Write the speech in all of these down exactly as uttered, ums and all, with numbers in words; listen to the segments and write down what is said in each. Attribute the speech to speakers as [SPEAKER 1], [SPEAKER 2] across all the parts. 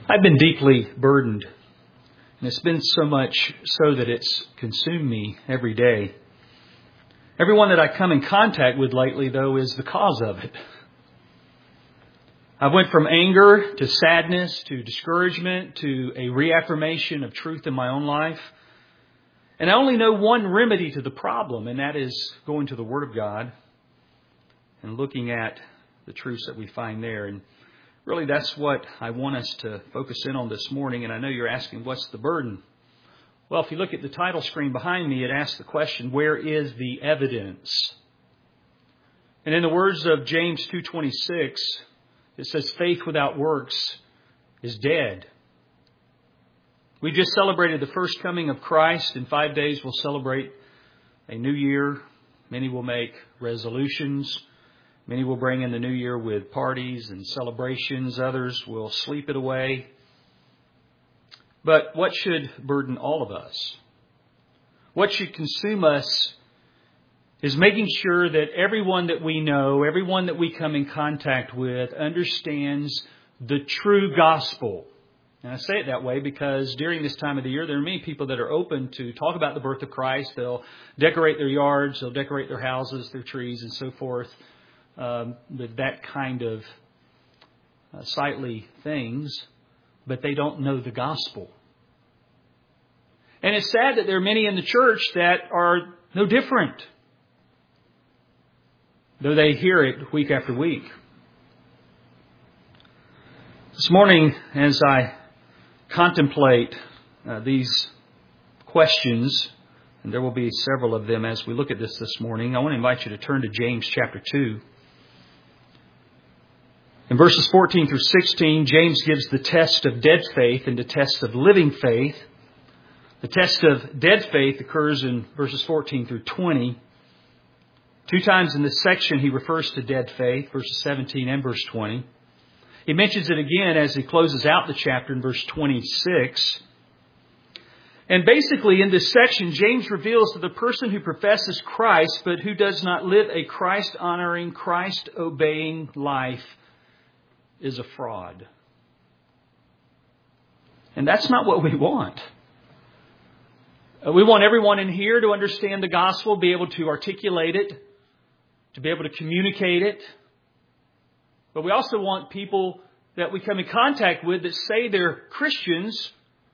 [SPEAKER 1] I've been deeply burdened, and it's been so much so that it's consumed me every day. Everyone that I come in contact with lately, though, is the cause of it. I went from anger to sadness to discouragement to a reaffirmation of truth in my own life. And I only know one remedy to the problem, and that is going to the Word of God and looking at the truths that we find there. And really, that's what I want us to focus in on this morning. And I know you're asking, what's the burden? Well, if you look at the title screen behind me, it asks the question, where is the evidence? And in the words of James two twenty-six, it says, faith without works is dead. We just celebrated the first coming of Christ. In five days, we'll celebrate a new year. Many will make resolutions. Many will bring in the new year with parties and celebrations. Others will sleep it away. But what should burden all of us? What should consume us is making sure that everyone that we know, everyone that we come in contact with, understands the true gospel. And I say it that way because during this time of the year, there are many people that are open to talk about the birth of Christ. They'll decorate their yards, they'll decorate their houses, their trees, and so forth. Um, with that kind of uh, sightly things, but they don't know the gospel. And it's sad that there are many in the church that are no different, though they hear it week after week. This morning, as I contemplate uh, these questions, and there will be several of them as we look at this this morning, I want to invite you to turn to James chapter two. In verses fourteen through sixteen, James gives the test of dead faith and the test of living faith. The test of dead faith occurs in verses fourteen through twenty. Two times in this section he refers to dead faith, verses seventeen and verse twenty. He mentions it again as he closes out the chapter in verse twenty-six. And basically in this section, James reveals that the person who professes Christ but who does not live a Christ-honoring, Christ-obeying life is a fraud. And that's not what we want. We want everyone in here to understand the gospel, be able to articulate it, to be able to communicate it. But we also want people that we come in contact with that say they're Christians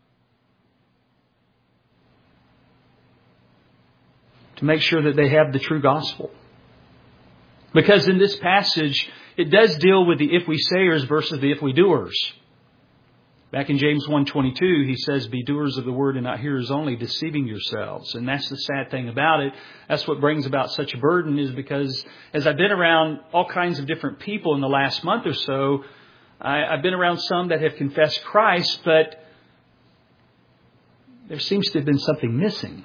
[SPEAKER 1] to make sure that they have the true gospel. Because in this passage, it does deal with the if we sayers versus the if we doers. Back in James one twenty-two, he says, be doers of the word and not hearers only, deceiving yourselves. And that's the sad thing about it. That's what brings about such a burden, is because as I've been around all kinds of different people in the last month or so, I, I've been around some that have confessed Christ, but there seems to have been something missing.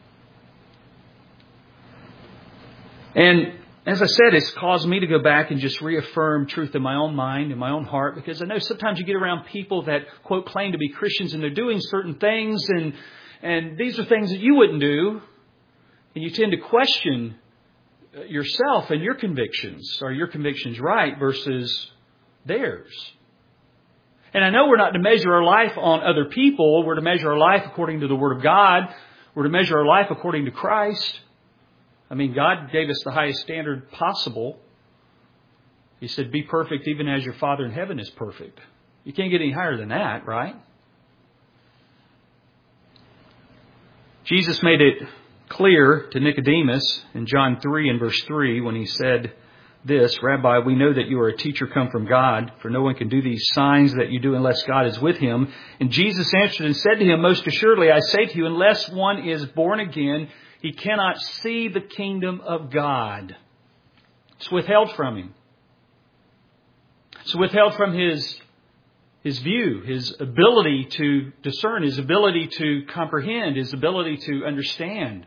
[SPEAKER 1] And as I said, it's caused me to go back and just reaffirm truth in my own mind, in my own heart, because I know sometimes you get around people that, quote, claim to be Christians and they're doing certain things, and and these are things that you wouldn't do, and you tend to question yourself and your convictions. Are your convictions right versus theirs? And I know we're not to measure our life on other people. We're to measure our life according to the Word of God. We're to measure our life according to Christ. I mean, God gave us the highest standard possible. He said, be perfect even as your Father in heaven is perfect. You can't get any higher than that, right? Jesus made it clear to Nicodemus in John three and verse three when he said this, Rabbi, we know that you are a teacher come from God, for no one can do these signs that you do unless God is with him. And Jesus answered and said to him, most assuredly, I say to you, unless one is born again, he cannot see the kingdom of God. It's withheld from him. It's withheld from his, his view, his ability to discern, his ability to comprehend, his ability to understand.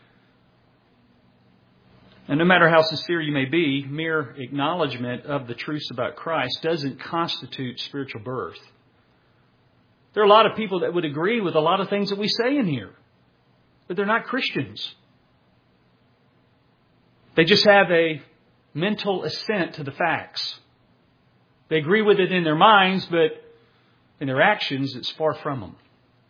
[SPEAKER 1] And no matter how sincere you may be, mere acknowledgement of the truths about Christ doesn't constitute spiritual birth. There are a lot of people that would agree with a lot of things that we say in here, but they're not Christians. They just have a mental assent to the facts. They agree with it in their minds, but in their actions, it's far from them.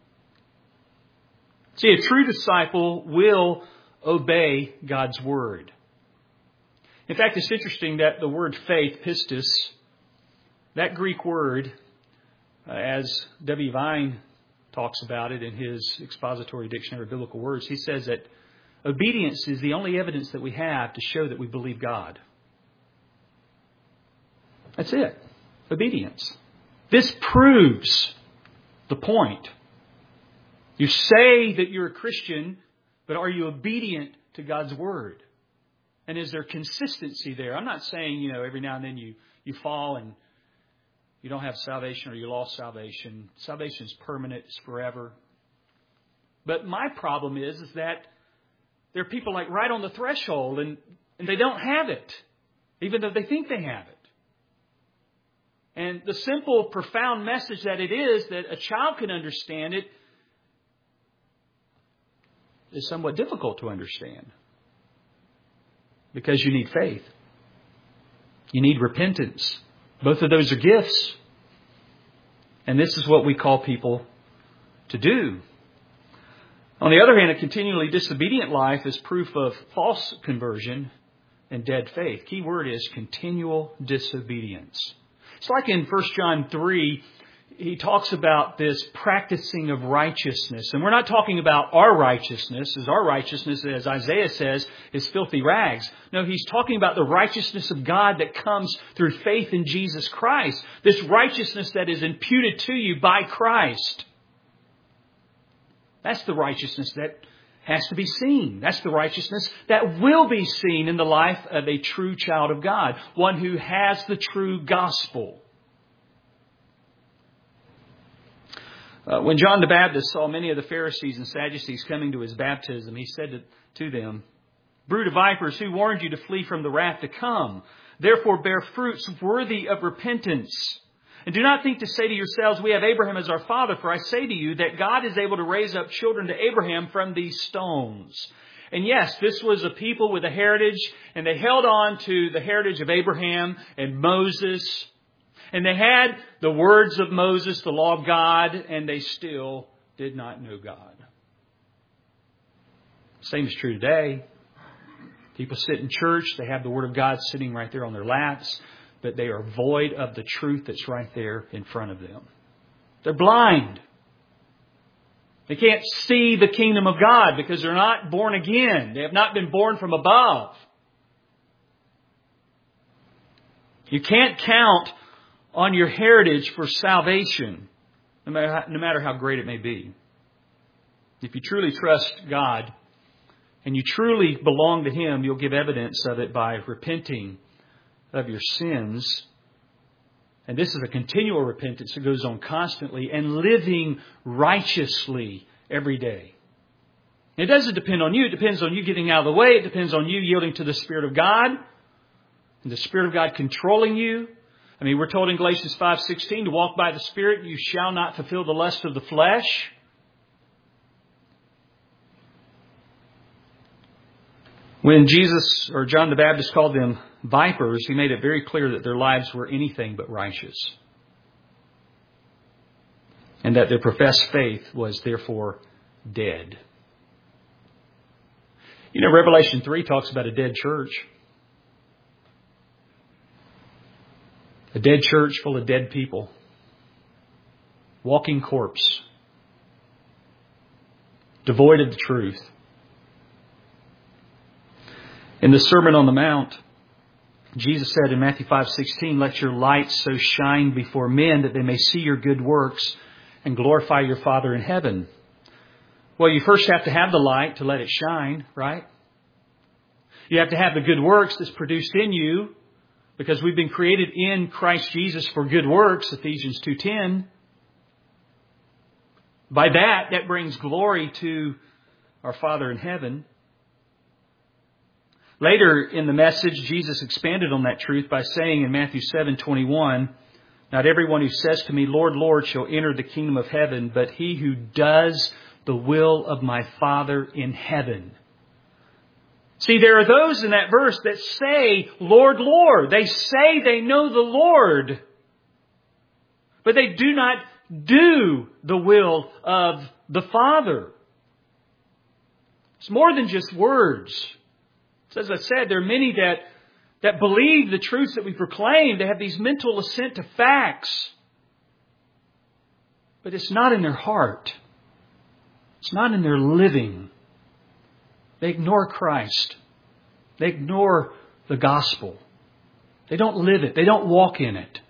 [SPEAKER 1] See, a true disciple will obey God's Word. In fact, it's interesting that the word faith, pistis, that Greek word, uh, as W. Vine talks about it in his expository dictionary of biblical words, he says that obedience is the only evidence that we have to show that we believe God. That's it. Obedience. This proves the point. You say that you're a Christian, but are you obedient to God's Word? And is there consistency there? I'm not saying, you know, every now and then you, you fall and you don't have salvation or you lost salvation. Salvation is permanent. It's forever. But my problem is, is that there are people like right on the threshold and, and they don't have it, even though they think they have it. And the simple, profound message that it is that a child can understand it is somewhat difficult to understand. Because you need faith. You need repentance. Both of those are gifts. And this is what we call people to do. On the other hand, a continually disobedient life is proof of false conversion and dead faith. Key word is continual disobedience. It's like in First John three, he talks about this practicing of righteousness. And we're not talking about our righteousness, as our righteousness, as Isaiah says, is filthy rags. No, he's talking about the righteousness of God that comes through faith in Jesus Christ. This righteousness that is imputed to you by Christ. That's the righteousness that has to be seen. That's the righteousness that will be seen in the life of a true child of God. One who has the true gospel. Uh, when John the Baptist saw many of the Pharisees and Sadducees coming to his baptism, he said to, to them, "Brood of vipers, who warned you to flee from the wrath to come? Therefore bear fruits worthy of repentance. And do not think to say to yourselves, we have Abraham as our father, for I say to you that God is able to raise up children to Abraham from these stones." And yes, this was a people with a heritage, and they held on to the heritage of Abraham and Moses. And they had the words of Moses, the law of God, and they still did not know God. Same is true today. People sit in church, they have the Word of God sitting right there on their laps, but they are void of the truth that's right there in front of them. They're blind. They can't see the kingdom of God because they're not born again. They have not been born from above. You can't count on your heritage for salvation, no matter how, no matter how great it may be. If you truly trust God and you truly belong to Him, you'll give evidence of it by repenting of your sins. And this is a continual repentance that goes on constantly and living righteously every day. It doesn't depend on you. It depends on you getting out of the way. It depends on you yielding to the Spirit of God and the Spirit of God controlling you. I mean, we're told in Galatians five sixteen to walk by the Spirit, you shall not fulfill the lust of the flesh. When Jesus or John the Baptist called them vipers, he made it very clear that their lives were anything but righteous. And that their professed faith was therefore dead. You know, Revelation three talks about a dead church. A dead church full of dead people. Walking corpse. Devoid of the truth. In the Sermon on the Mount, Jesus said in Matthew five sixteen, "Let your light so shine before men that they may see your good works and glorify your Father in heaven." Well, you first have to have the light to let it shine, right? You have to have the good works that's produced in you, because we've been created in Christ Jesus for good works, Ephesians two ten. By that, that brings glory to our Father in heaven. Later in the message, Jesus expanded on that truth by saying in Matthew seven twenty-one, "Not everyone who says to me, 'Lord, Lord,' shall enter the kingdom of heaven, but he who does the will of my Father in heaven." See, there are those in that verse that say, "Lord, Lord." They say they know the Lord, but they do not do the will of the Father. It's more than just words. As I said, there are many that, that believe the truths that we proclaim. They have these mental assent to facts. But it's not in their heart. It's not in their living. They ignore Christ. They ignore the gospel. They don't live it. They don't walk in it.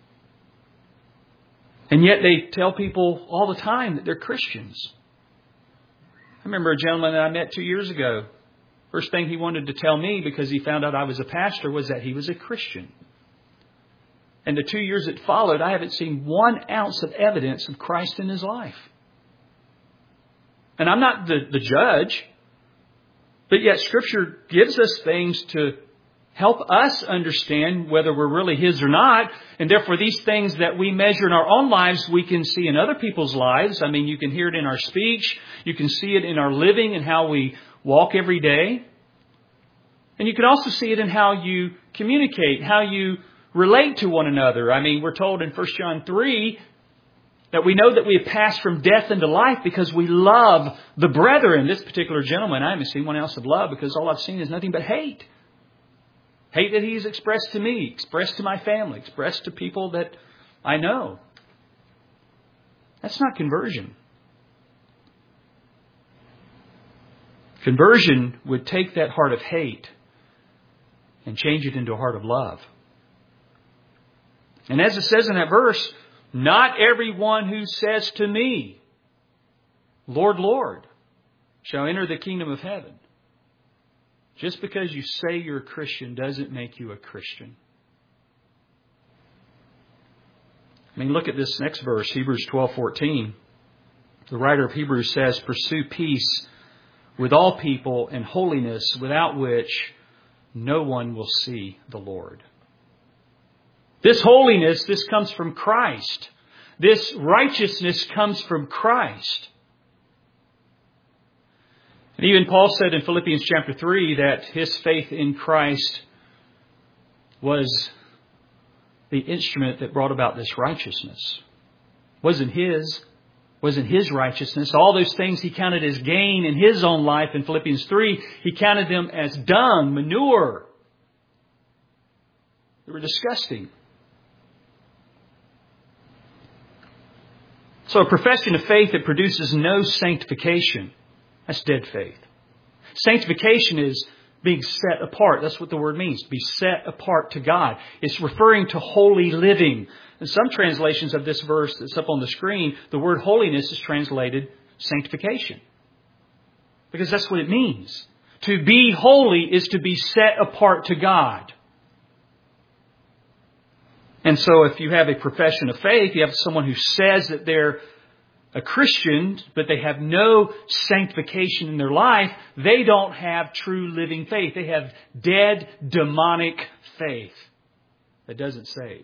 [SPEAKER 1] And yet they tell people all the time that they're Christians. I remember a gentleman that I met two years ago. First thing he wanted to tell me, because he found out I was a pastor, was that he was a Christian. And the two years that followed, I haven't seen one ounce of evidence of Christ in his life. And I'm not the, the judge, but yet Scripture gives us things to help us understand whether we're really His or not. And therefore, these things that we measure in our own lives, we can see in other people's lives. I mean, you can hear it in our speech. You can see it in our living and how we walk every day. And you can also see it in how you communicate, how you relate to one another. I mean, we're told in First John three that we know that we have passed from death into life because we love the brethren. This particular gentleman, I haven't seen one ounce of love, because all I've seen is nothing but hate. Hate that he's expressed to me, expressed to my family, expressed to people that I know. That's not conversion. Conversion would take that heart of hate and change it into a heart of love. And as it says in that verse, not everyone who says to me, Lord, Lord, shall enter the kingdom of heaven. Just because you say you're a Christian doesn't make you a Christian. I mean, look at this next verse, Hebrews twelve fourteen. The writer of Hebrews says, pursue peace with all people and holiness, without which no one will see the Lord. This holiness, this comes from Christ. This righteousness comes from Christ. And even Paul said in Philippians chapter three that his faith in Christ was the instrument that brought about this righteousness. Wasn't his, wasn't his righteousness. All those things he counted as gain in his own life in Philippians three, he counted them as dung, manure. They were disgusting. So a profession of faith that produces no sanctification, that's dead faith. Sanctification is being set apart. That's what the word means. Be set apart to God. It's referring to holy living. In some translations of this verse that's up on the screen, the word holiness is translated sanctification. Because that's what it means. To be holy is to be set apart to God. And so if you have a profession of faith, you have someone who says that they're a Christian, but they have no sanctification in their life, they don't have true living faith. They have dead, demonic faith that doesn't save.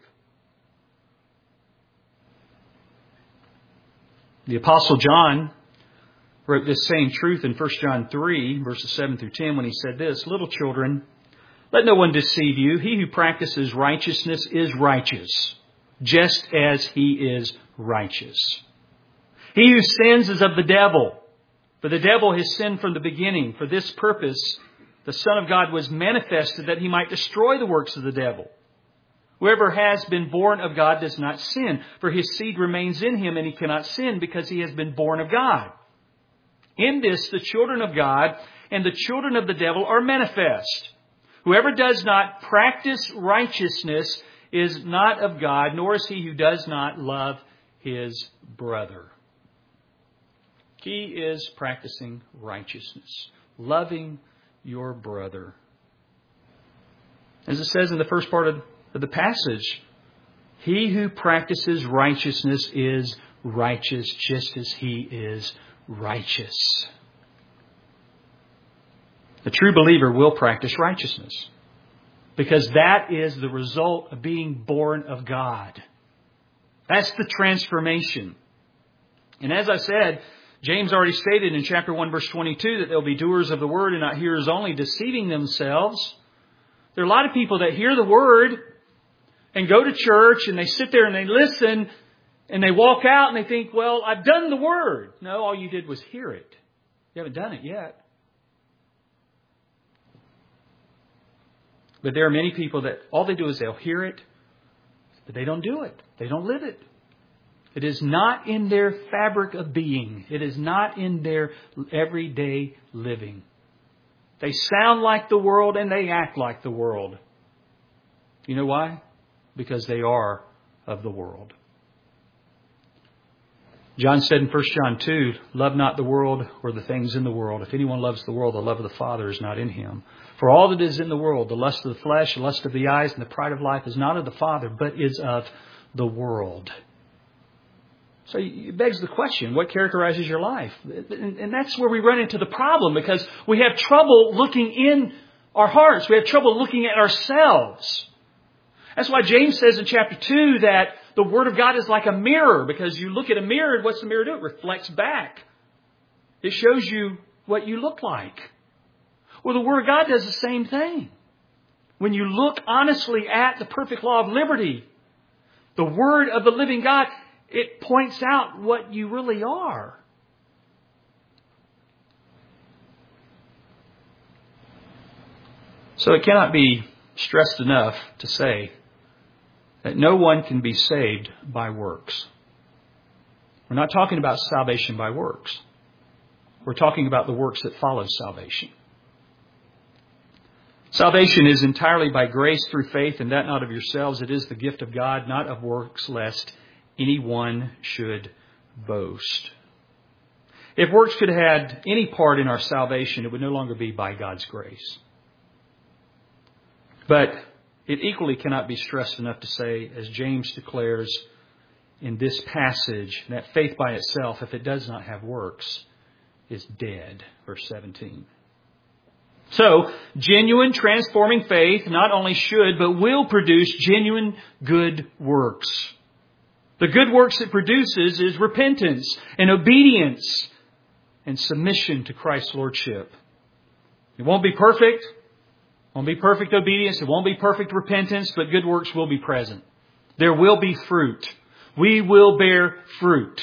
[SPEAKER 1] The Apostle John wrote this same truth in First John three, verses seven through ten, when he said this, little children, let no one deceive you. He who practices righteousness is righteous, just as he is righteous. He who sins is of the devil, for the devil has sinned from the beginning. For this purpose, the Son of God was manifested that he might destroy the works of the devil. Whoever has been born of God does not sin, for his seed remains in him, and he cannot sin because he has been born of God. In this, the children of God and the children of the devil are manifest. Whoever does not practice righteousness is not of God, nor is he who does not love his brother. Key is practicing righteousness, loving your brother. As it says in the first part of the passage, he who practices righteousness is righteous, just as he is righteous. A true believer will practice righteousness because that is the result of being born of God. That's the transformation. And as I said, James already stated in chapter one, verse twenty-two, that they'll be doers of the word and not hearers only, deceiving themselves. There are a lot of people that hear the word and go to church and they sit there and they listen, And they walk out and they think, well, I've done the Word. No, all you did was hear it. You haven't done it yet. But there are many people that all they do is they'll hear it, but they don't do it. They don't live it. It is not in their fabric of being. It is not in their everyday living. They sound like the world and they act like the world. You know why? Because they are of the world. John said in First John two, love not the world or the things in the world. If anyone loves the world, the love of the Father is not in him. For all that is in the world, the lust of the flesh, the lust of the eyes, and the pride of life is not of the Father, but is of the world. So it begs the question, what characterizes your life? And that's where we run into the problem, because we have trouble looking in our hearts. We have trouble looking at ourselves. That's why James says in chapter two that the Word of God is like a mirror, because you look at a mirror and what's the mirror do? It reflects back. It shows you what you look like. Well, the Word of God does the same thing. When you look honestly at the perfect law of liberty, the Word of the living God, it points out what you really are. So it cannot be stressed enough to say that no one can be saved by works. We're not talking about salvation by works. We're talking about the works that follow salvation. Salvation is entirely by grace through faith, and that not of yourselves. It is the gift of God, not of works, lest anyone should boast. If works could have had any part in our salvation, it would no longer be by God's grace. But it equally cannot be stressed enough to say, as James declares in this passage, that faith by itself, if it does not have works, is dead. Verse seventeen. So, genuine transforming faith not only should, but will produce genuine good works. The good works it produces is repentance and obedience and submission to Christ's Lordship. It won't be perfect. It won't be perfect obedience. It won't be perfect repentance, but good works will be present. There will be fruit. We will bear fruit.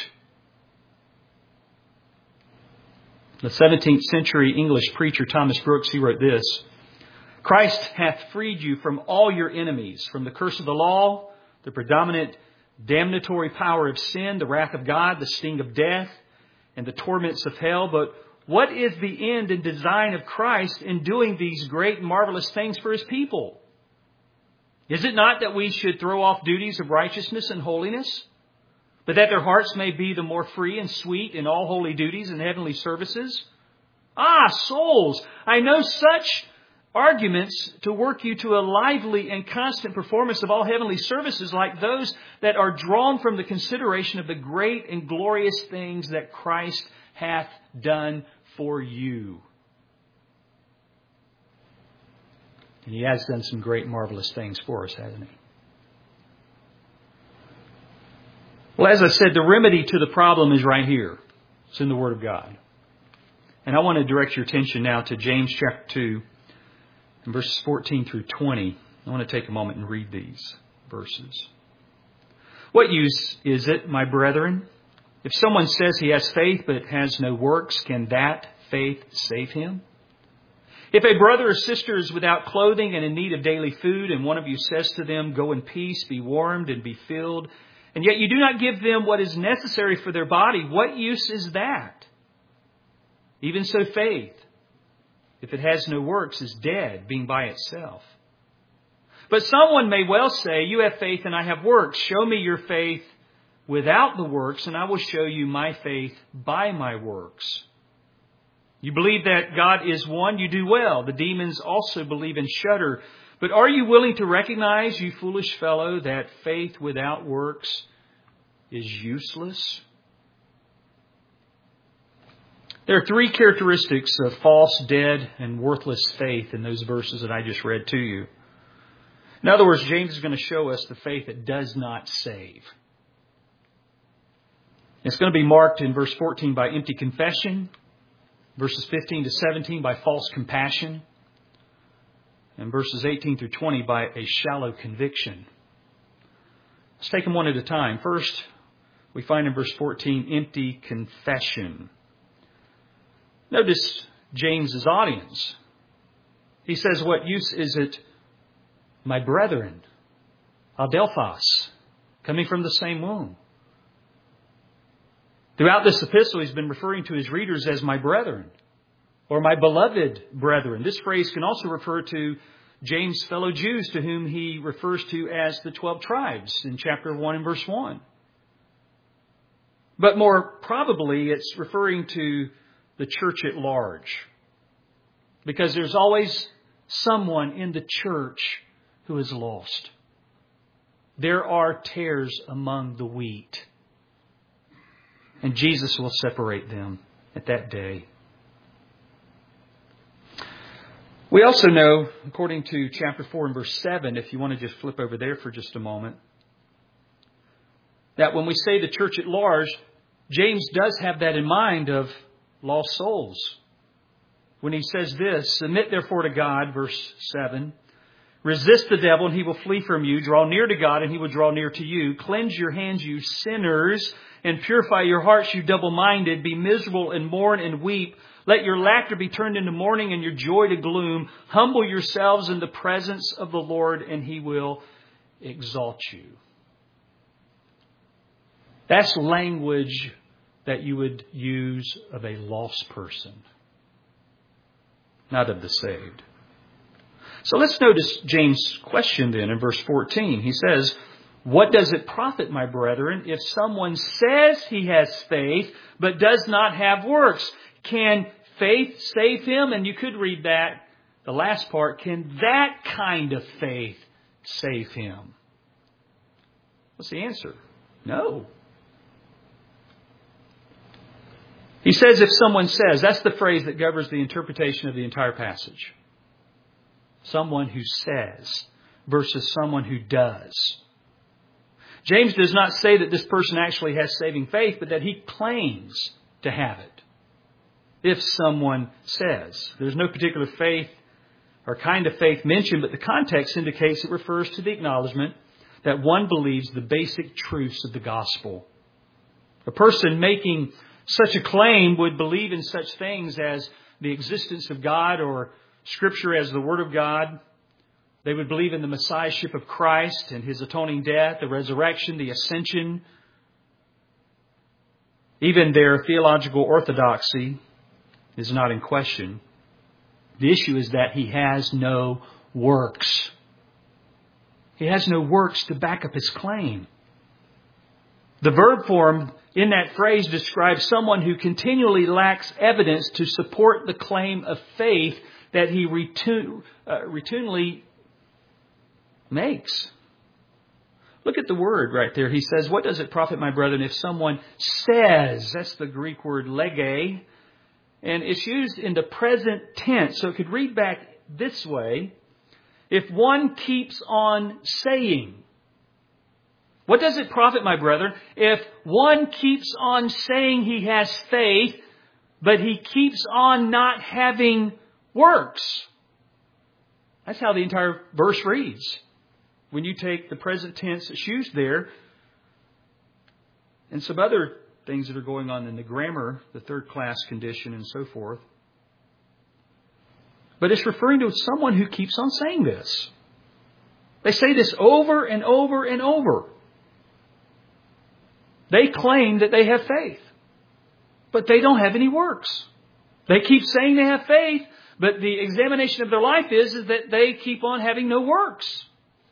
[SPEAKER 1] The seventeenth century English preacher Thomas Brooks, he wrote this: Christ hath freed you from all your enemies, from the curse of the law, the predominant damnatory power of sin, the wrath of God, the sting of death, and the torments of hell. But what is the end and design of Christ in doing these great and marvelous things for His people? Is it not that we should throw off duties of righteousness and holiness, but that their hearts may be the more free and sweet in all holy duties and heavenly services? Ah, souls, I know such arguments to work you to a lively and constant performance of all heavenly services, like those that are drawn from the consideration of the great and glorious things that Christ hath done for you. And He has done some great, marvelous things for us, hasn't He? Well, as I said, the remedy to the problem is right here. It's in the Word of God. And I want to direct your attention now to James chapter two, and verses fourteen through twenty. I want to take a moment and read these verses. What use is it, my brethren, if someone says he has faith but has no works, can that faith save him? If a brother or sister is without clothing and in need of daily food, and one of you says to them, go in peace, be warmed and be filled, and yet you do not give them what is necessary for their body, what use is that? Even so faith, if it has no works, is dead, being by itself. But someone may well say, you have faith and I have works. Show me your faith without the works, and I will show you my faith by my works. You believe that God is one, you do well. The demons also believe and shudder. But are you willing to recognize, you foolish fellow, that faith without works is useless? There are three characteristics of false, dead, and worthless faith in those verses that I just read to you. In other words, James is going to show us the faith that does not save. It's going to be marked in verse fourteen by empty confession, verses fifteen to seventeen by false compassion, and verses eighteen through twenty by a shallow conviction. Let's take them one at a time. First, we find in verse fourteen, empty confession. Notice James's audience. He says, what use is it, my brethren, adelphos, coming from the same womb? Throughout this epistle, he's been referring to his readers as my brethren, or my beloved brethren. This phrase can also refer to James' fellow Jews, to whom he refers to as the twelve tribes in chapter one and verse one. But more probably, it's referring to the church at large. Because there's always someone in the church who is lost. There are tares among the wheat. And Jesus will separate them at that day. We also know, according to chapter four and verse seven, if you want to just flip over there for just a moment, that when we say the church at large, James does have that in mind of lost souls. When he says this, submit therefore to God, verse seven, resist the devil and he will flee from you. Draw near to God and he will draw near to you. Cleanse your hands, you sinners, and purify your hearts, you double-minded. Be miserable and mourn and weep. Let your laughter be turned into mourning and your joy to gloom. Humble yourselves in the presence of the Lord and he will exalt you. That's language that you would use of a lost person, not of the saved. So let's notice James' question then in verse fourteen. He says, what does it profit, my brethren, if someone says he has faith but does not have works? Can faith save him? And you could read that, the last part, can that kind of faith save him? What's the answer? No. He says if someone says, that's the phrase that governs the interpretation of the entire passage. Someone who says versus someone who does. James does not say that this person actually has saving faith, but that he claims to have it. If someone says. There's no particular faith or kind of faith mentioned, but the context indicates it refers to the acknowledgement that one believes the basic truths of the gospel. A person making such a claim would believe in such things as the existence of God or Scripture as the Word of God. They would believe in the Messiahship of Christ and His atoning death, the resurrection, the ascension. Even their theological orthodoxy is not in question. The issue is that he has no works. He has no works to back up his claim. The verb form in that phrase describes someone who continually lacks evidence to support the claim of faith that he retu- uh, routinely makes. Look at the word right there. He says, what does it profit, my brethren, if someone says, that's the Greek word lege, and it's used in the present tense. So it could read back this way. If one keeps on saying, what does it profit, my brethren, if one keeps on saying he has faith, but he keeps on not having works? That's how the entire verse reads. When you take the present tense that's used there and some other things that are going on in the grammar, the third class condition and so forth. But it's referring to someone who keeps on saying this. They say this over and over and over. They claim that they have faith, but they don't have any works. They keep saying they have faith, but the examination of their life is, is that they keep on having no works.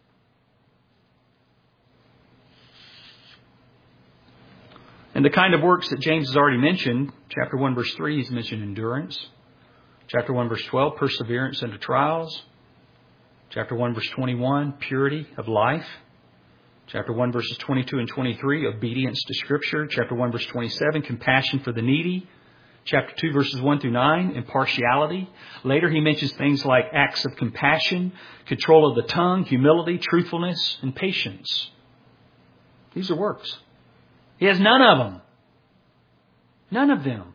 [SPEAKER 1] And the kind of works that James has already mentioned, chapter one, verse three, he's mentioned endurance. Chapter one, verse twelve, perseverance under trials. Chapter one, verse twenty-one, purity of life. Chapter one, verses twenty-two and twenty-three, obedience to Scripture. Chapter one, verse twenty-seven, compassion for the needy. Chapter two, verses one through nine, impartiality. Later he mentions things like acts of compassion, control of the tongue, humility, truthfulness, and patience. These are works. He has none of them. None of them.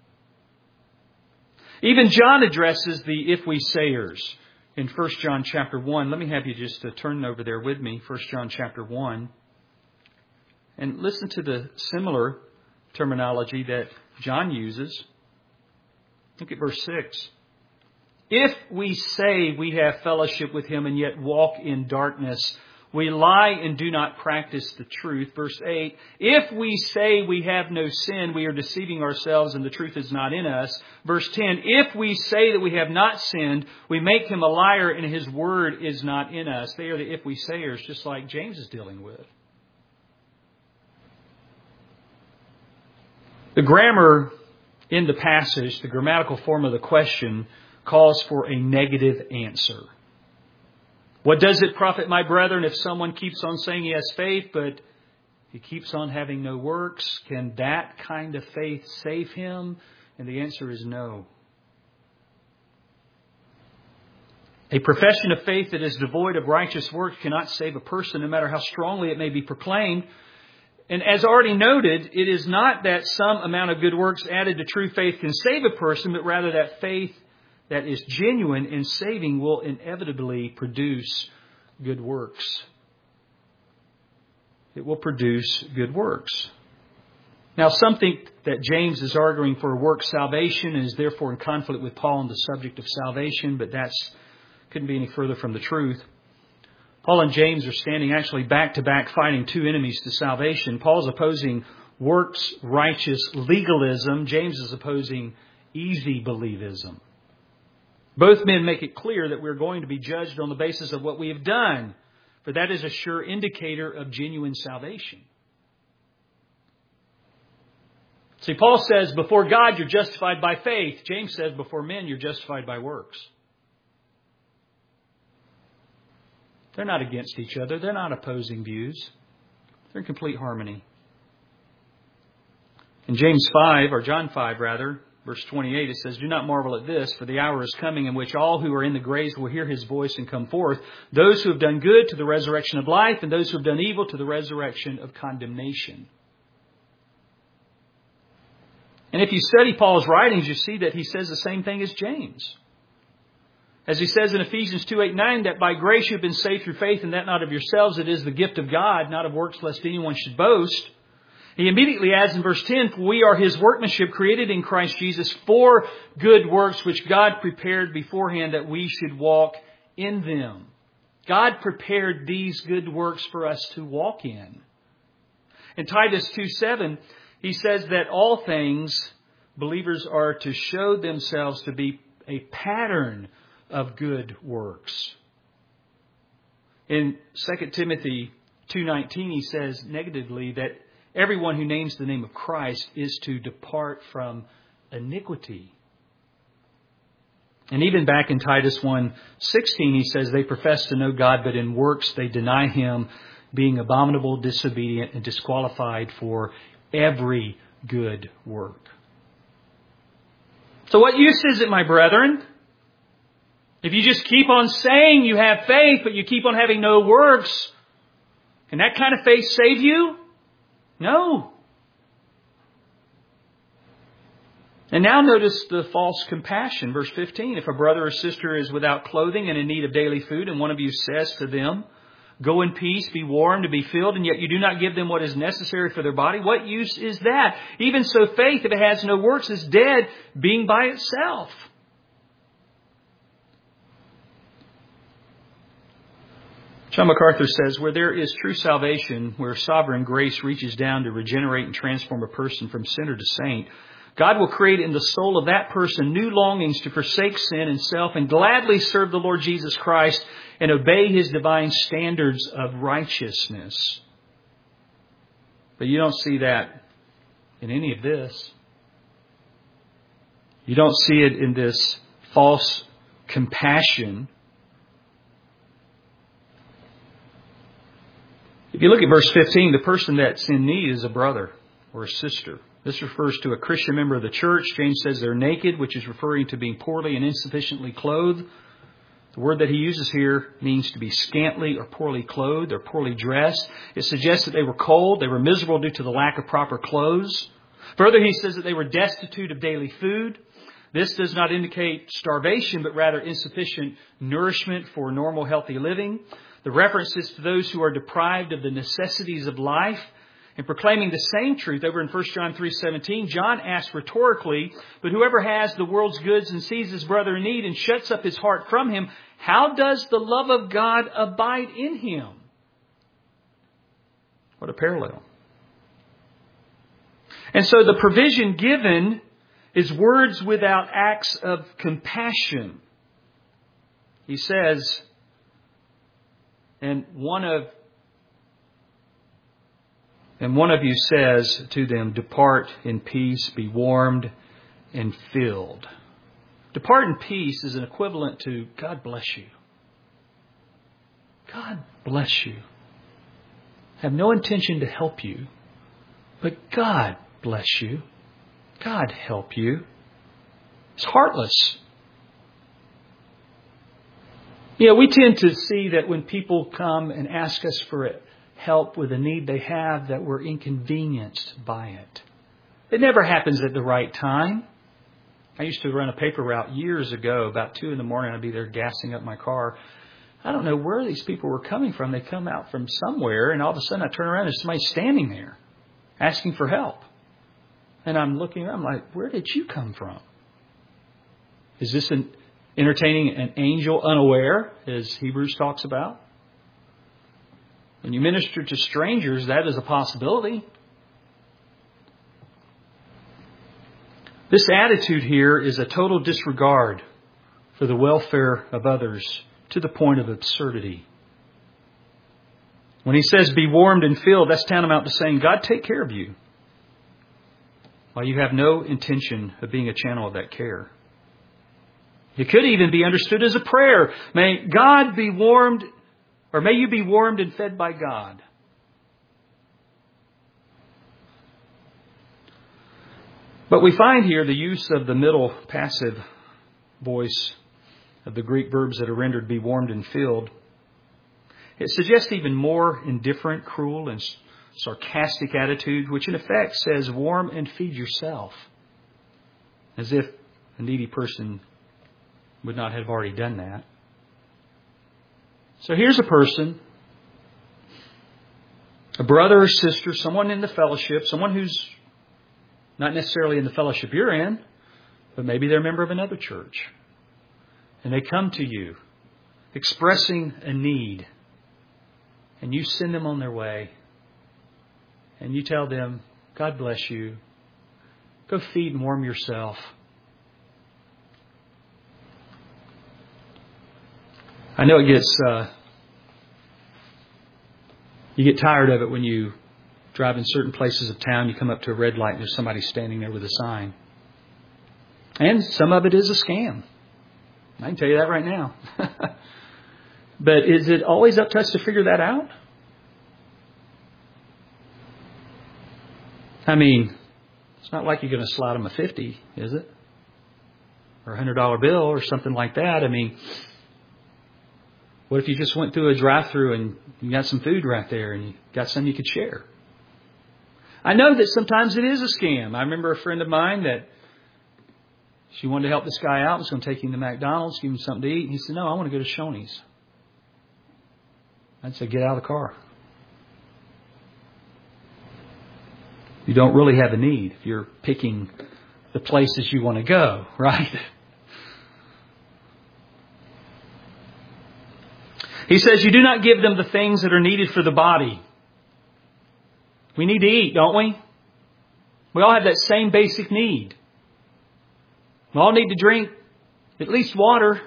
[SPEAKER 1] Even John addresses the if we sayers in First John chapter one. Let me have you just uh, turn over there with me. First John chapter one. And listen to the similar terminology that John uses. Look at verse six. If we say we have fellowship with Him and yet walk in darkness, we lie and do not practice the truth. Verse eight, if we say we have no sin, we are deceiving ourselves and the truth is not in us. Verse ten, if we say that we have not sinned, we make Him a liar and His word is not in us. They are the if we sayers, just like James is dealing with. The grammar in the passage, the grammatical form of the question, calls for a negative answer. What does it profit, my brethren, if someone keeps on saying he has faith, but he keeps on having no works? Can that kind of faith save him? And the answer is no. A profession of faith that is devoid of righteous works cannot save a person, no matter how strongly it may be proclaimed. And as already noted, it is not that some amount of good works added to true faith can save a person, but rather that faith that is genuine and saving will inevitably produce good works. It will produce good works. Now, some think that James is arguing for works salvation and is therefore in conflict with Paul on the subject of salvation, but that couldn't be any further from the truth. Paul and James are standing actually back to back fighting two enemies to salvation. Paul's opposing works righteous legalism. James is opposing easy believism. Both men make it clear that we're going to be judged on the basis of what we have done, for that is a sure indicator of genuine salvation. See, Paul says, before God, you're justified by faith. James says, before men, you're justified by works. They're not against each other. They're not opposing views. They're in complete harmony. In James five, or John five rather, verse twenty-eight, it says, do not marvel at this, for the hour is coming in which all who are in the graves will hear His voice and come forth. Those who have done good to the resurrection of life, and those who have done evil to the resurrection of condemnation. And if you study Paul's writings, you see that he says the same thing as James. As he says in Ephesians two, eight, nine, that by grace you have been saved through faith, and that not of yourselves, it is the gift of God, not of works, lest anyone should boast. He immediately adds in verse ten, for we are His workmanship, created in Christ Jesus for good works, which God prepared beforehand that we should walk in them. God prepared these good works for us to walk in. In Titus two, seven, he says that all things believers are to show themselves to be a pattern of good works. In Second Timothy two nineteen, he says negatively that everyone who names the name of Christ is to depart from iniquity. And even back in Titus one sixteen, he says they profess to know God, but in works they deny Him, being abominable, disobedient, and disqualified for every good work. So what use is it, my brethren, if you just keep on saying you have faith, but you keep on having no works? Can that kind of faith save you? No. And now notice the false compassion. Verse fifteen, if a brother or sister is without clothing and in need of daily food, and one of you says to them, go in peace, be warmed, and be filled, and yet you do not give them what is necessary for their body, what use is that? Even so, faith, if it has no works, is dead, being by itself. John MacArthur says, where there is true salvation, where sovereign grace reaches down to regenerate and transform a person from sinner to saint, God will create in the soul of that person new longings to forsake sin and self and gladly serve the Lord Jesus Christ and obey His divine standards of righteousness. But you don't see that in any of this. You don't see it in this false compassion. If you look at verse fifteen, the person that's in need is a brother or a sister. This refers to a Christian member of the church. James says they're naked, which is referring to being poorly and insufficiently clothed. The word that he uses here means to be scantily or poorly clothed or poorly dressed. It suggests that they were cold, they were miserable due to the lack of proper clothes. Further, he says that they were destitute of daily food. This does not indicate starvation, but rather insufficient nourishment for normal, healthy living. The reference is to those who are deprived of the necessities of life. In proclaiming the same truth over in First John three seventeen, John asks rhetorically, but whoever has the world's goods and sees his brother in need and shuts up his heart from him, how does the love of God abide in him? What a parallel. And so the provision given is words without acts of compassion. He says, and one of And one of you says to them, depart in peace, be warmed and filled. Depart in peace is an equivalent to God bless you. God bless you. I have no intention to help you, but God bless you. God help you. It's heartless. You know, we tend to see that when people come and ask us for it, help with a need they have, that we're inconvenienced by it. It never happens at the right time. I used to run a paper route years ago. About two in the morning, I'd be there gassing up my car. I don't know where these people were coming from. They come out from somewhere, and all of a sudden I turn around and there's somebody standing there asking for help. And I'm looking, I'm like, where did you come from? Is this an entertaining an angel unaware, as Hebrews talks about? When you minister to strangers, that is a possibility. This attitude here is a total disregard for the welfare of others to the point of absurdity. When he says, be warmed and filled, that's tantamount to saying, God, take care of you, while you have no intention of being a channel of that care. It could even be understood as a prayer. May God be warmed, or may you be warmed and fed by God. But we find here the use of the middle passive voice of the Greek verbs that are rendered be warmed and filled. It suggests even more indifferent, cruel, and sarcastic attitude, which in effect says warm and feed yourself, as if a needy person would not have already done that. So here's a person, a brother or sister, someone in the fellowship, someone who's not necessarily in the fellowship you're in, but maybe they're a member of another church. And they come to you expressing a need. And you send them on their way. And you tell them, God bless you. Go feed and warm yourself. I know it gets, uh, you get tired of it when you drive in certain places of town, you come up to a red light and there's somebody standing there with a sign. And some of it is a scam. I can tell you that right now. But is it always up to us to figure that out? I mean, it's not like you're going to slide them a fifty, is it? Or a hundred dollar bill or something like that. I mean, what if you just went through a drive-through and you got some food right there and you got some you could share? I know that sometimes it is a scam. I remember a friend of mine that she wanted to help this guy out. Was going to take him to McDonald's, give him something to eat. And he said, no, I want to go to Shoney's. I'd say, get out of the car. You don't really have a need if you're picking the places you want to go, right? He says, you do not give them the things that are needed for the body. We need to eat, don't we? We all have that same basic need. We all need to drink at least water.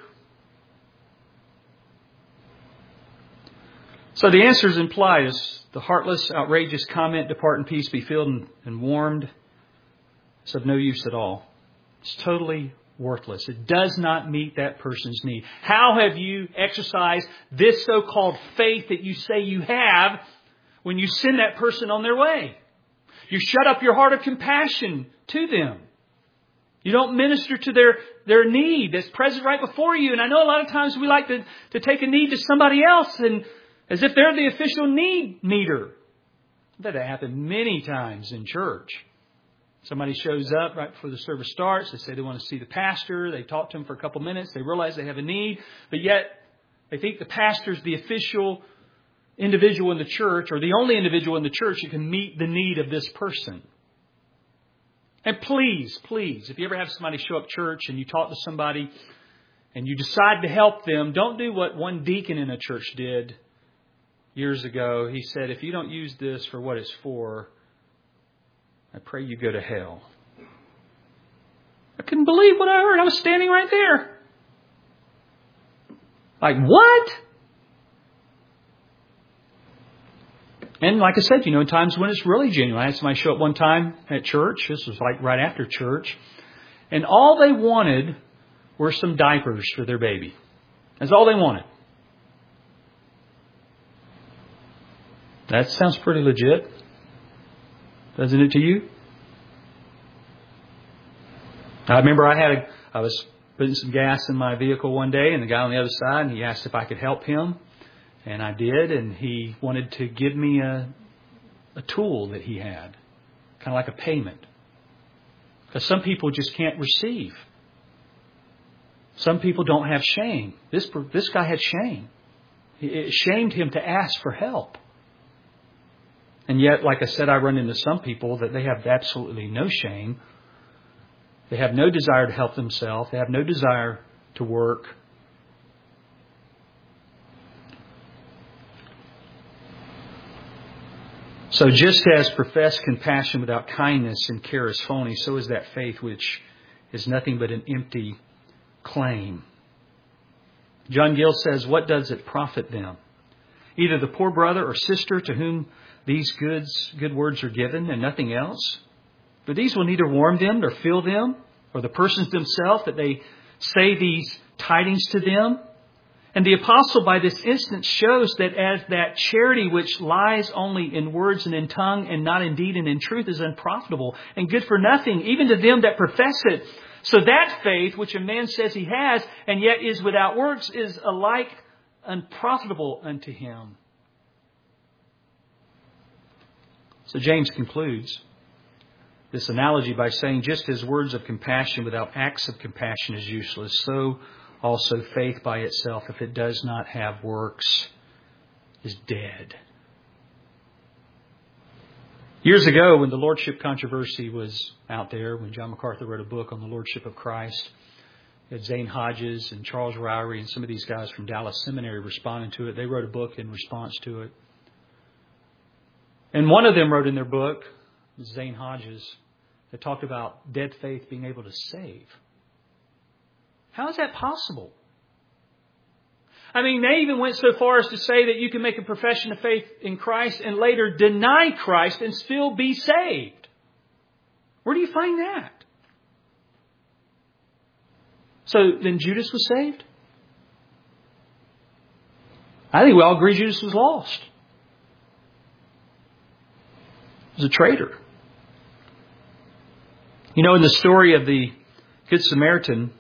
[SPEAKER 1] So the answer is implied as the heartless, outrageous comment, depart in peace, be filled and, and warmed. It's of no use at all. It's totally worthless. It does not meet that person's need. How have you exercised this so-called faith that you say you have when you send that person on their way? You shut up your heart of compassion to them. You don't minister to their, their need that's present right before you. And I know a lot of times we like to, to take a need to somebody else and as if they're the official need meter. That happened many times in church. Somebody shows up right before the service starts. They say they want to see the pastor. They talk to him for a couple minutes. They realize they have a need. But yet they think the pastor's the official individual in the church, or the only individual in the church that can meet the need of this person. And please, please, if you ever have somebody show up church and you talk to somebody and you decide to help them, don't do what one deacon in a church did years ago. He said, if you don't use this for what it's for, I pray you go to hell. I couldn't believe what I heard. I was standing right there. Like, what? And like I said, you know, in times when it's really genuine. I had somebody show up one time at church. This was like right after church. And all they wanted were some diapers for their baby. That's all they wanted. That sounds pretty legit. Doesn't it to you? I remember I had a, I was putting some gas in my vehicle one day, and the guy on the other side, and he asked if I could help him. And I did, and he wanted to give me a, a tool that he had, kind of like a payment. Because some people just can't receive. Some people don't have shame. This, this guy had shame. It shamed him to ask for help. And yet, like I said, I run into some people that they have absolutely no shame. They have no desire to help themselves. They have no desire to work. So just as professed compassion without kindness and care is phony, so is that faith which is nothing but an empty claim. John Gill says, what does it profit them? Either the poor brother or sister to whom these goods, good words are given and nothing else? For these will neither warm them nor fill them, or the persons themselves that they say these tidings to them. And the apostle by this instance shows that as that charity which lies only in words and in tongue and not in deed and in truth is unprofitable and good for nothing, even to them that profess it. So that faith which a man says he has and yet is without works is alike unprofitable unto him. So James concludes this analogy by saying, just as words of compassion without acts of compassion is useless, so also faith by itself, if it does not have works, is dead. Years ago, when the Lordship controversy was out there, when John MacArthur wrote a book on the Lordship of Christ, had Zane Hodges and Charles Ryrie and some of these guys from Dallas Seminary responding to it. They wrote a book in response to it. And one of them wrote in their book, Zane Hodges, that talked about dead faith being able to save. How is that possible? I mean, they even went so far as to say that you can make a profession of faith in Christ and later deny Christ and still be saved. Where do you find that? So then Judas was saved? I think we all agree Judas was lost. He was a traitor. You know, in the story of the Good Samaritan,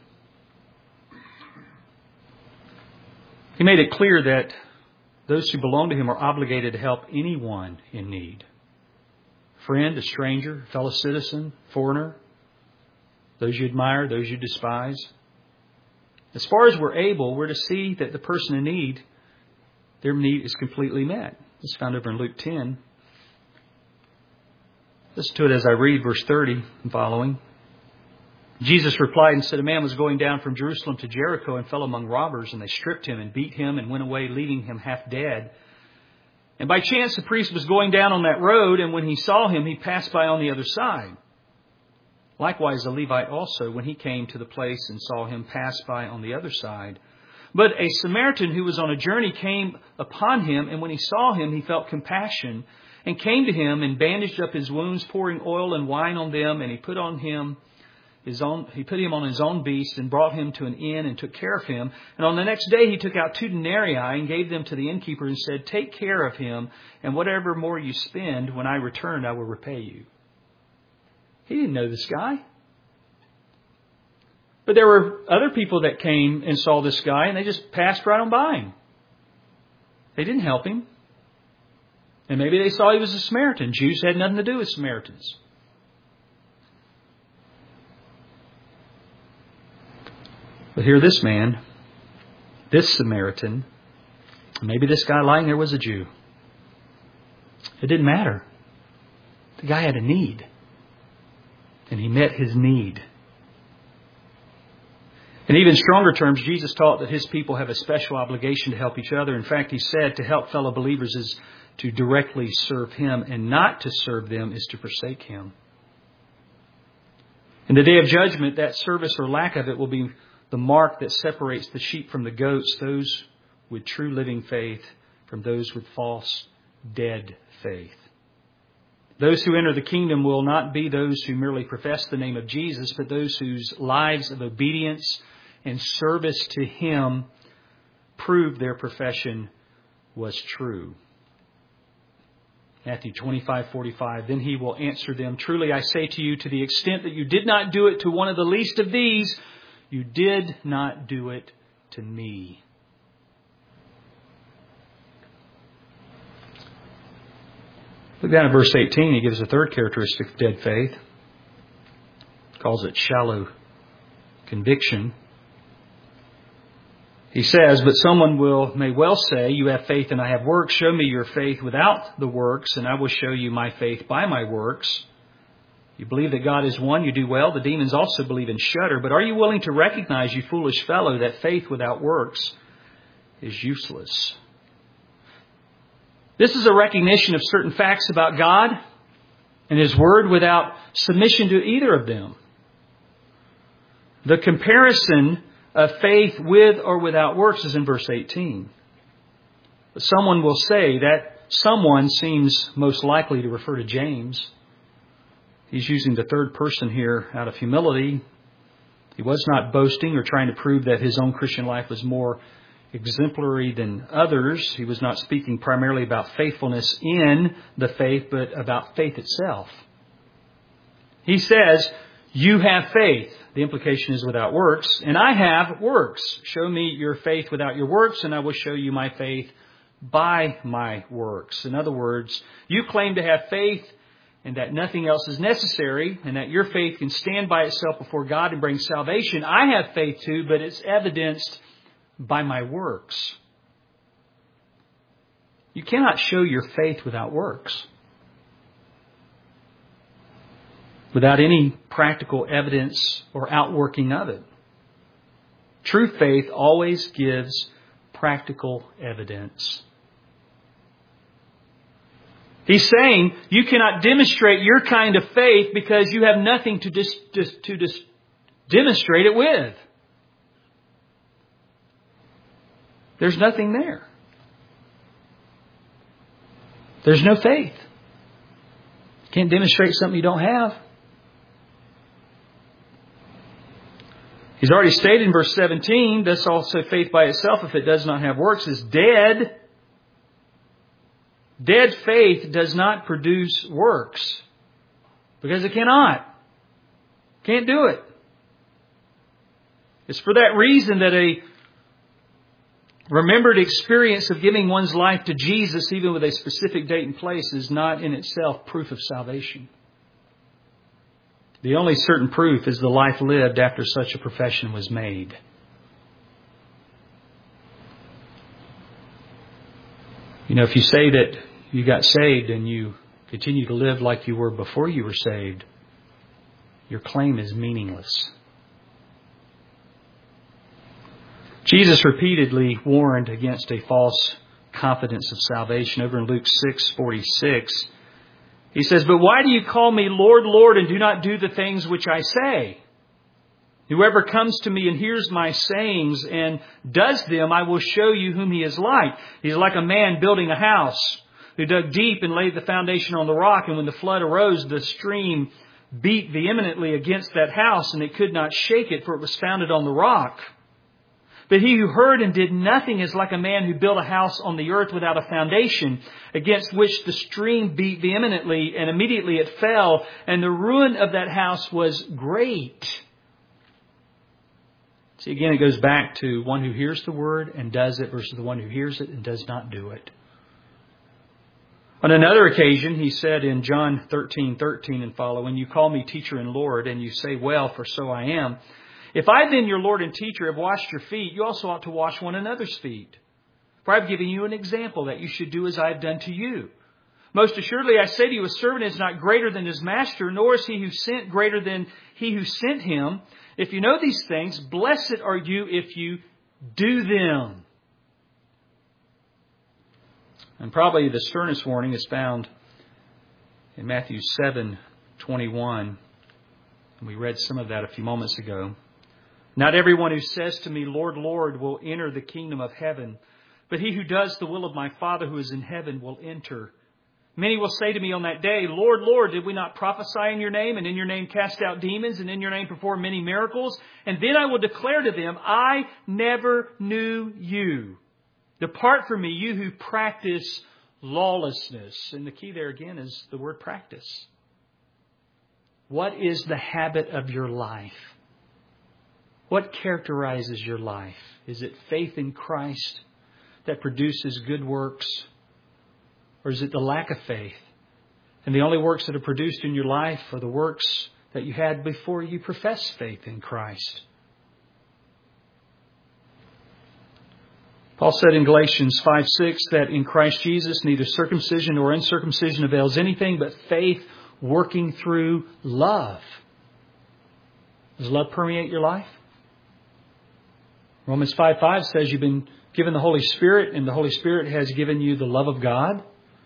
[SPEAKER 1] he made it clear that those who belong to him are obligated to help anyone in need. Friend, a stranger, fellow citizen, foreigner, those you admire, those you despise. As far as we're able, we're to see that the person in need, their need is completely met. It's found over in Luke ten. Listen to it as I read verse thirty and following. Jesus replied and said, a man was going down from Jerusalem to Jericho and fell among robbers, and they stripped him and beat him and went away, leaving him half dead. And by chance the priest was going down on that road, and when he saw him, he passed by on the other side. Likewise the Levite also, when he came to the place and saw him, passed by on the other side. But a Samaritan who was on a journey came upon him, and when he saw him, he felt compassion, and came to him and bandaged up his wounds, pouring oil and wine on them, and he put on him His own, he put him on his own beast and brought him to an inn and took care of him. And on the next day he took out two denarii and gave them to the innkeeper and said, take care of him, and whatever more you spend, when I return, I will repay you. He didn't know this guy. But there were other people that came and saw this guy, and they just passed right on by him. They didn't help him. And maybe they saw he was a Samaritan. Jews had nothing to do with Samaritans. But here this man, this Samaritan, maybe this guy lying there was a Jew. It didn't matter. The guy had a need. And he met his need. In even stronger terms, Jesus taught that His people have a special obligation to help each other. In fact, He said to help fellow believers is to directly serve Him, and not to serve them is to forsake Him. In the day of judgment, that service or lack of it will be the mark that separates the sheep from the goats, those with true living faith from those with false, dead faith. Those who enter the kingdom will not be those who merely profess the name of Jesus, but those whose lives of obedience and service to Him proved their profession was true. Matthew twenty-five forty-five, then He will answer them, truly I say to you, to the extent that you did not do it to one of the least of these, you did not do it to me. Look down at verse eighteen. He gives a third characteristic of dead faith. He calls it shallow conviction. He says, but someone will may well say, you have faith and I have works. Show me your faith without the works, and I will show you my faith by my works. You believe that God is one, you do well. The demons also believe and shudder. But are you willing to recognize, you foolish fellow, that faith without works is useless? This is a recognition of certain facts about God and His Word without submission to either of them. The comparison of faith with or without works is in verse eighteen. But someone will say that someone seems most likely to refer to James. He's using the third person here out of humility. He was not boasting or trying to prove that his own Christian life was more exemplary than others. He was not speaking primarily about faithfulness in the faith, but about faith itself. He says, you have faith. The implication is without works, and I have works. Show me your faith without your works, and I will show you my faith by my works. In other words, you claim to have faith and that nothing else is necessary, and that your faith can stand by itself before God and bring salvation. I have faith too, but it's evidenced by my works. You cannot show your faith without works. Without any practical evidence or outworking of it. True faith always gives practical evidence. He's saying you cannot demonstrate your kind of faith because you have nothing to dis, dis, to dis, demonstrate it with. There's nothing there. There's no faith. You can't demonstrate something you don't have. He's already stated in verse seventeen, thus also faith by itself, if it does not have works, is dead. Dead faith does not produce works. Because it cannot. Can't do it. It's for that reason that a remembered experience of giving one's life to Jesus, even with a specific date and place, is not in itself proof of salvation. The only certain proof is the life lived after such a profession was made. You know, if you say that you got saved and you continue to live like you were before you were saved, your claim is meaningless. Jesus repeatedly warned against a false confidence of salvation. Over in Luke six forty-six, He says, but why do you call me Lord, Lord, and do not do the things which I say? Whoever comes to me and hears my sayings and does them, I will show you whom he is like. He's like a man building a house who dug deep and laid the foundation on the rock. And when the flood arose, the stream beat vehemently against that house, and it could not shake it, for it was founded on the rock. But he who heard and did nothing is like a man who built a house on the earth without a foundation, against which the stream beat vehemently, and immediately it fell, and the ruin of that house was great. See, again, it goes back to one who hears the word and does it versus the one who hears it and does not do it. On another occasion, he said in John thirteen thirteen and following, you call me teacher and Lord, and you say, well, for so I am. If I then, your Lord and teacher, have washed your feet, you also ought to wash one another's feet. For I have given you an example that you should do as I have done to you. Most assuredly, I say to you, a servant is not greater than his master, nor is he who sent greater than he who sent him. If you know these things, blessed are you if you do them. And probably the sternest warning is found in Matthew seven twenty-one. And we read some of that a few moments ago. Not everyone who says to me, Lord, Lord, will enter the kingdom of heaven, but he who does the will of my Father who is in heaven will enter. Many will say to me on that day, Lord, Lord, did we not prophesy in your name, and in your name cast out demons, and in your name perform many miracles? And then I will declare to them, I never knew you. Depart from me, you who practice lawlessness. And the key there again is the word practice. What is the habit of your life? What characterizes your life? Is it faith in Christ that produces good works? Or is it the lack of faith? And the only works that are produced in your life are the works that you had before you professed faith in Christ. Paul said in Galatians five six that in Christ Jesus neither circumcision nor uncircumcision avails anything but faith working through love. Does love permeate your life? Romans five five says you've been given the Holy Spirit, and the Holy Spirit has given you the love of God.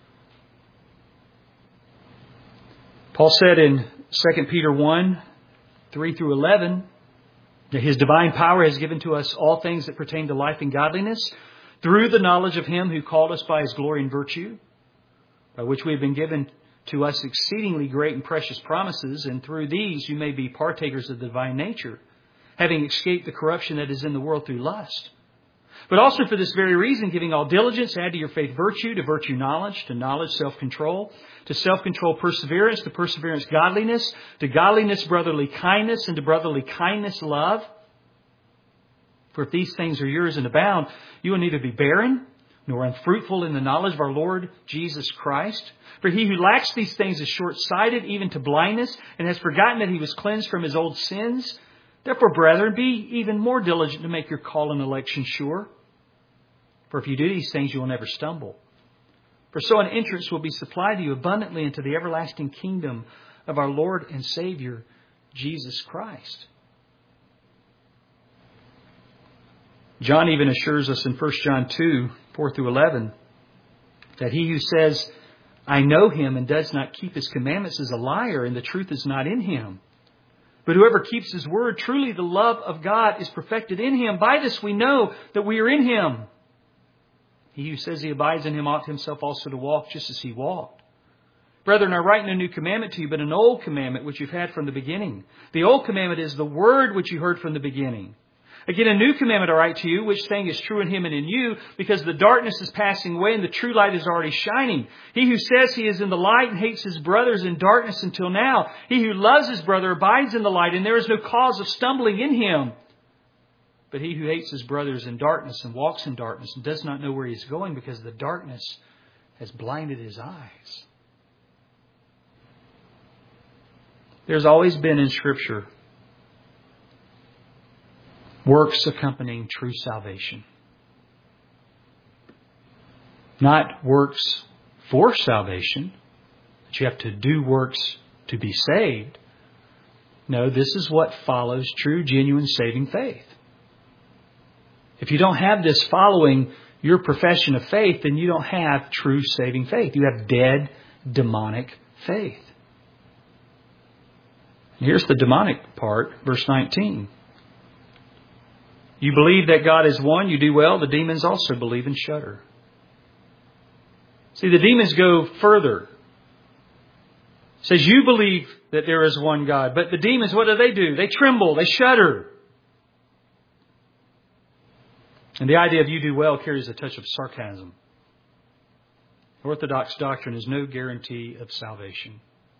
[SPEAKER 1] Paul said in Second Peter one, three through eleven, that His divine power has given to us all things that pertain to life and godliness through the knowledge of Him who called us by His glory and virtue, by which we have been given to us exceedingly great and precious promises, and through these you may be partakers of the divine nature, having escaped the corruption that is in the world through lust. But also for this very reason, giving all diligence, add to your faith virtue, to virtue knowledge, to knowledge self-control, to self-control perseverance, to perseverance godliness, to godliness brotherly kindness, and to brotherly kindness love. For if these things are yours and abound, you will neither be barren nor unfruitful in the knowledge of our Lord Jesus Christ. For he who lacks these things is short-sighted, even to blindness, and has forgotten that he was cleansed from his old sins. Therefore, brethren, be even more diligent to make your call and election sure. For if you do these things, you will never stumble. For so an entrance will be supplied to you abundantly into the everlasting kingdom of our Lord and Savior, Jesus Christ. John even assures us in First John two, four through eleven, that he who says, I know him and does not keep his commandments is a liar, and the truth is not in him. But whoever keeps his word, truly the love of God is perfected in him. By this we know that we are in him. He who says he abides in him ought himself also to walk just as he walked. Brethren, I write no new commandment to you, but an old commandment which you've had from the beginning. The old commandment is the word which you heard from the beginning. Again, a new commandment I write to you, which thing is true in him and in you, because the darkness is passing away and the true light is already shining. He who says he is in the light and hates his brother is in darkness until now. He who loves his brother abides in the light, and there is no cause of stumbling in him. But he who hates his brother is in darkness and walks in darkness and does not know where he is going, because the darkness has blinded his eyes. There's always been in Scripture works accompanying true salvation. Not works for salvation, that you have to do works to be saved. No, this is what follows true, genuine, saving faith. If you don't have this following your profession of faith, then you don't have true saving faith. You have dead, demonic faith. And here's the demonic part, verse nineteen. You believe that God is one, you do well. The demons also believe and shudder. See, the demons go further. It says you believe that there is one God. But the demons, what do they do? They tremble, they shudder. And the idea of you do well carries a touch of sarcasm. Orthodox doctrine is no guarantee of salvation.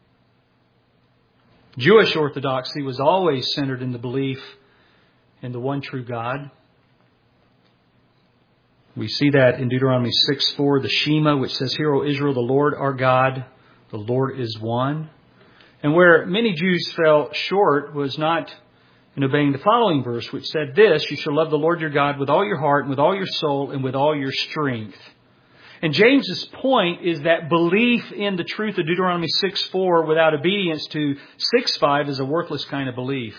[SPEAKER 1] Jewish orthodoxy was always centered in the belief in the one true God. We see that in Deuteronomy six four, the Shema, which says, Hear, O Israel, the Lord our God, the Lord is one. And where many Jews fell short was not in obeying the following verse, which said this, You shall love the Lord your God with all your heart and with all your soul and with all your strength. And James's point is that belief in the truth of Deuteronomy six four without obedience to six five is a worthless kind of belief.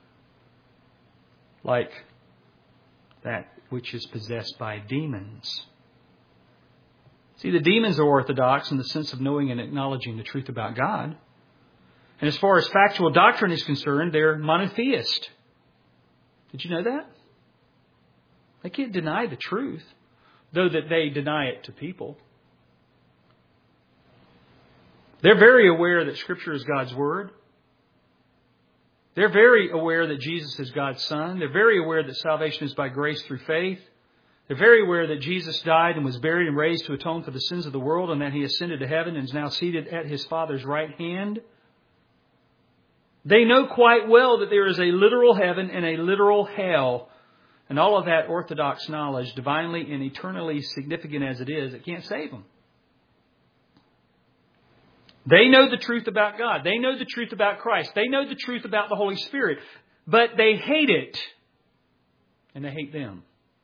[SPEAKER 1] Like that which is possessed by demons. See, the demons are orthodox in the sense of knowing and acknowledging the truth about God. And as far as factual doctrine is concerned, they're monotheist. Did you know that? They can't deny the truth, though that they deny it to people. They're very aware that Scripture is God's Word. They're very aware that Jesus is God's Son. They're very aware that salvation is by grace through faith. They're very aware that Jesus died and was buried and raised to atone for the sins of the world, and that He ascended to heaven and is now seated at His Father's right hand. They know quite well that there is a literal heaven and a literal hell. And all of that orthodox knowledge, divinely and eternally significant as it is, it can't save them. They know the truth about God. They know the truth about Christ. They know the truth about the Holy Spirit. But they hate it. And they hate them.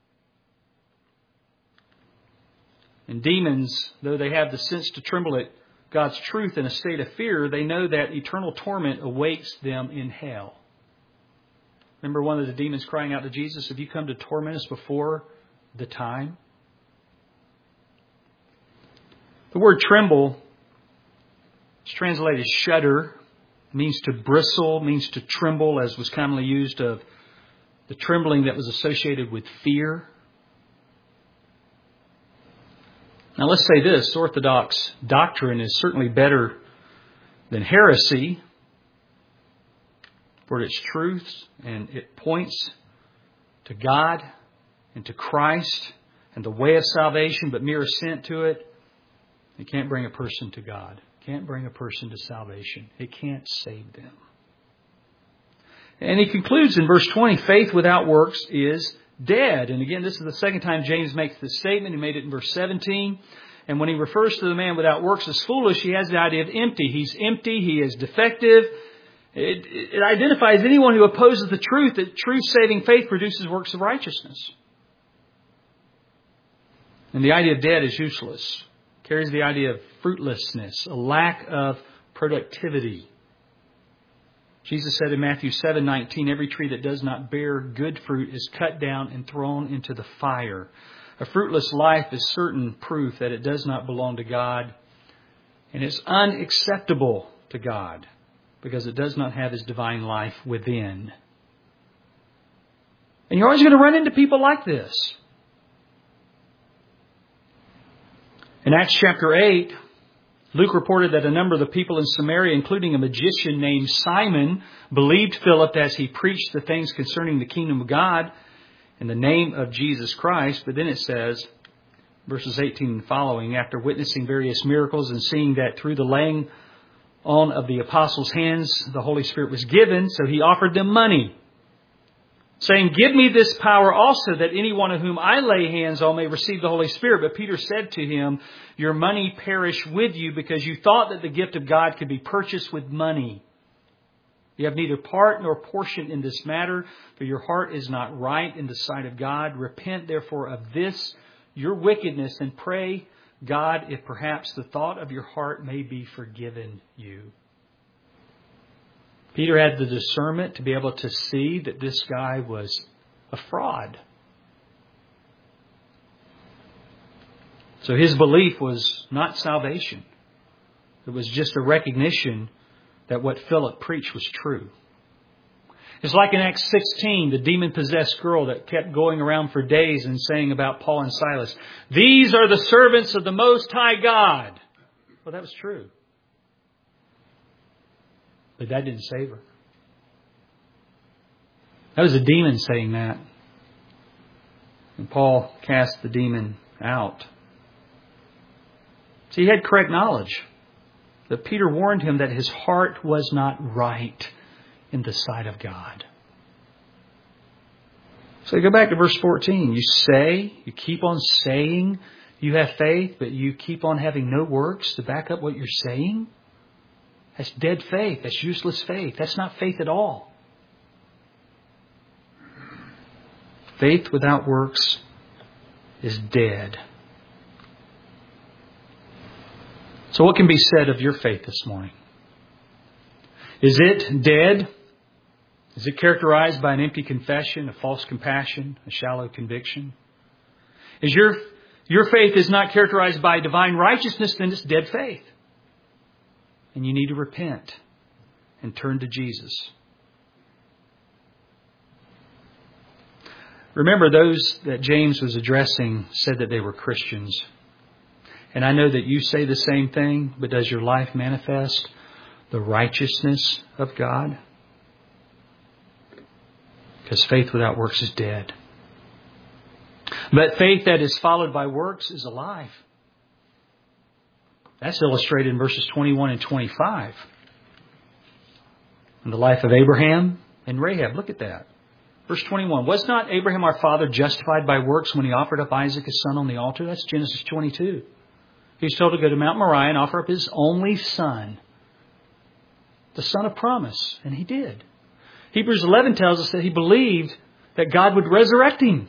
[SPEAKER 1] And demons, though they have the sense to tremble at God's truth in a state of fear, they know that eternal torment awaits them in hell. Remember one of the demons crying out to Jesus, "Have you come to torment us before the time?" The word tremble is translated shudder. It means to bristle, means to tremble, as was commonly used of the trembling that was associated with fear. Now let's say this, Orthodox doctrine is certainly better than heresy for its truths, and it points to God and to Christ and the way of salvation, but mere assent to it, it can't bring a person to God. It can't bring a person to salvation. It can't save them. And he concludes in verse twenty, faith without works is dead. And again, this is the second time James makes this statement. He made it in verse seventeen. And when he refers to the man without works as foolish, he has the idea of empty. He's empty. He is defective. It, it identifies anyone who opposes the truth, that truth-saving faith produces works of righteousness. And the idea of dead is useless. It carries the idea of fruitlessness, a lack of productivity. Jesus said in Matthew seven nineteen, every tree that does not bear good fruit is cut down and thrown into the fire. A fruitless life is certain proof that it does not belong to God, and it's unacceptable to God because it does not have His divine life within. And you're always going to run into people like this. In Acts chapter eight, Luke reported that a number of the people in Samaria, including a magician named Simon, believed Philip as he preached the things concerning the kingdom of God in the name of Jesus Christ. But then it says, verses eighteen and following, after witnessing various miracles and seeing that through the laying on of the apostles' hands the Holy Spirit was given, so he offered them money, saying, give me this power also, that anyone of whom I lay hands on may receive the Holy Spirit. But Peter said to him, your money perish with you, because you thought that the gift of God could be purchased with money. You have neither part nor portion in this matter, for your heart is not right in the sight of God. Repent therefore of this, your wickedness, and pray God if perhaps the thought of your heart may be forgiven you. Peter had the discernment to be able to see that this guy was a fraud. So his belief was not salvation. It was just a recognition that what Philip preached was true. It's like in Acts sixteen, the demon-possessed girl that kept going around for days and saying about Paul and Silas, these are the servants of the Most High God. Well, that was true. But that didn't save her. That was a demon saying that. And Paul cast the demon out. So he had correct knowledge. But Peter warned him that his heart was not right in the sight of God. So go back to verse fourteen. You say, you keep on saying you have faith, but you keep on having no works to back up what you're saying? That's dead faith. That's useless faith. That's not faith at all. Faith without works is dead. So what can be said of your faith this morning? Is it dead? Is it characterized by an empty confession, a false compassion, a shallow conviction? Is your, your faith is not characterized by divine righteousness, then it's dead faith. And you need to repent and turn to Jesus. Remember, those that James was addressing said that they were Christians. And I know that you say the same thing, but does your life manifest the righteousness of God? Because faith without works is dead. But faith that is followed by works is alive. That's illustrated in verses twenty-one and twenty-five. In the life of Abraham and Rahab. Look at that. Verse twenty-one. Was not Abraham our father justified by works when he offered up Isaac his son on the altar? That's Genesis twenty-two. He was told to go to Mount Moriah and offer up his only son. The son of promise. And he did. Hebrews eleven tells us that he believed that God would resurrect him.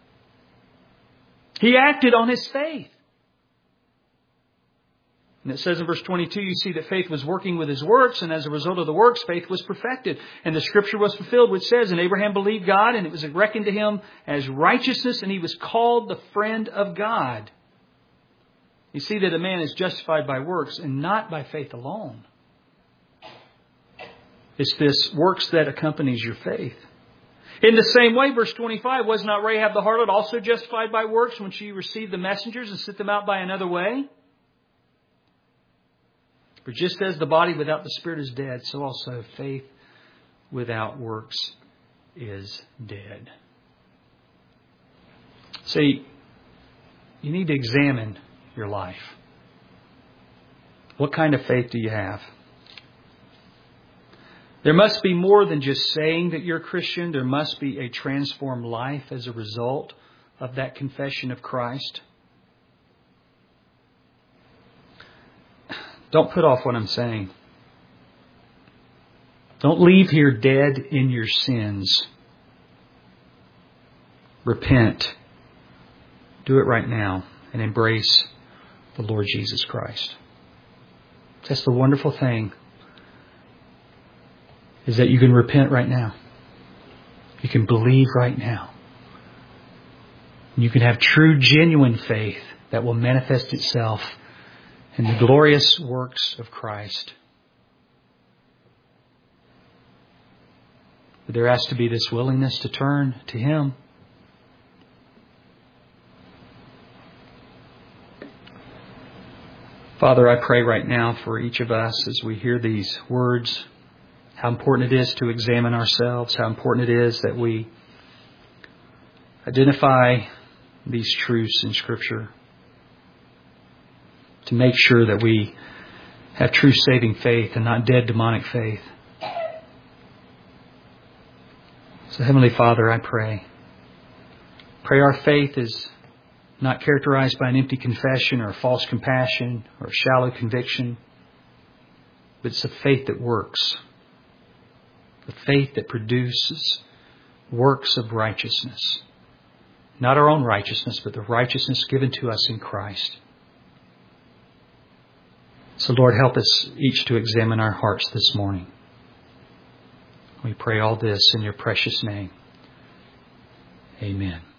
[SPEAKER 1] He acted on his faith. And it says in verse twenty-two, you see that faith was working with his works, and as a result of the works, faith was perfected. And the scripture was fulfilled, which says, and Abraham believed God, and it was reckoned to him as righteousness, and he was called the friend of God. You see that a man is justified by works and not by faith alone. It's this works that accompanies your faith. In the same way, verse twenty-five, was not Rahab the harlot also justified by works when she received the messengers and sent them out by another way? For just as the body without the spirit is dead, so also faith without works is dead. See, you need to examine your life. What kind of faith do you have? There must be more than just saying that you're a Christian. There must be a transformed life as a result of that confession of Christ. Don't put off what I'm saying. Don't leave here dead in your sins. Repent. Do it right now and embrace the Lord Jesus Christ. That's the wonderful thing, is that you can repent right now. You can believe right now. You can have true, genuine faith that will manifest itself in the glorious works of Christ. But there has to be this willingness to turn to Him. Father, I pray right now for each of us as we hear these words, how important it is to examine ourselves, how important it is that we identify these truths in Scripture, to make sure that we have true saving faith and not dead demonic faith. So Heavenly Father, I pray. Pray our faith is not characterized by an empty confession or a false compassion or a shallow conviction, but it's a faith that works. The faith that produces works of righteousness. Not our own righteousness, but the righteousness given to us in Christ. So Lord, help us each to examine our hearts this morning. We pray all this in your precious name. Amen.